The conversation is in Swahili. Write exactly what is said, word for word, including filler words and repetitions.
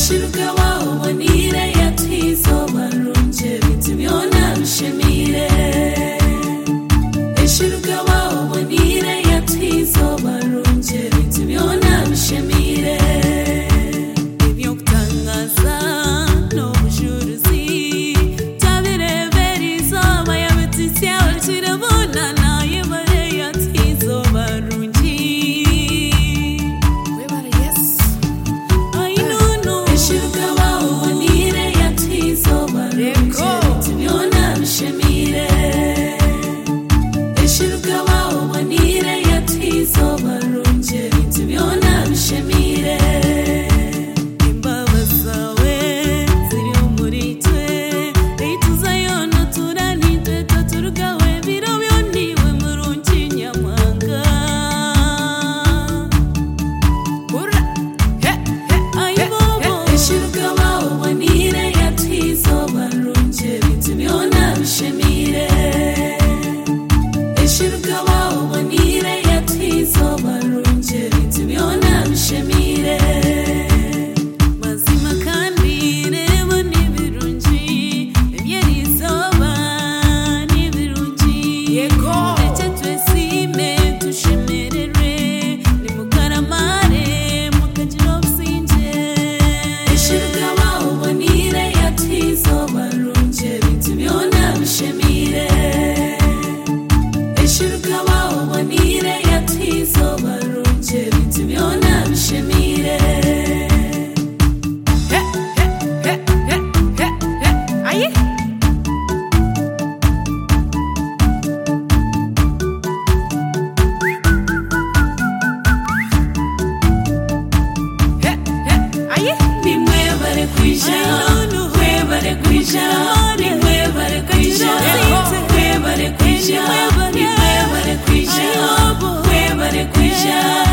Eshiruka wao wanire yatizo barunje bitibyona bishemire. Eshiruka wao wanire yatizo barunje bitibyona bishemire. Ibyo kutangaza no bujuruzi tabirebera izoba yabititse kirabona naye bare yatizo barunji. Webare yes I know no. Eshiruka wao wanire yatizo barunje bitibyona bishemire. Eshiruka wao wanire yatizo barunje bitibyona bishemire. Imbabazi zawe ziri muri twe ituzayona turanitwe taturugawe birobyo niwe murungi nyamwanga. Ura he he ayibobo. Eshiruka wao wanire yatizo barunje bitibyona bishemire. Eshiruka wao wanire yatizo barunje bitibyona bishemire. Mazima kandi reba n'ibirungi ebyeri izoba n'ibirungi. Yego ndetse twesime tushemererwe nimukaramare mukagira obusinge. Eshiruka wao wanire yatizo barunje bitibyona bishemire. Eshiruka wao wanire yatizo barunje bitibyona bishemire. He he he he he he ayi he he ayi nimwe bare kwija mwe bare kwija nimwe bare kwija mwe bare kwija nimwe bare kwija mwe bare kwija